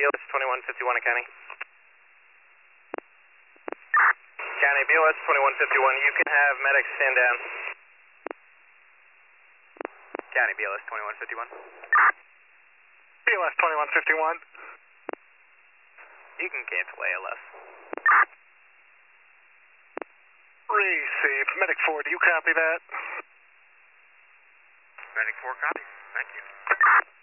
BLS 2151 County. County, BLS 2151, you can have medics stand down. County, BLS 2151. BLS 2151. You can cancel ALS. Receive. Medic 4, do you copy that? Medic 4 copy. Thank you.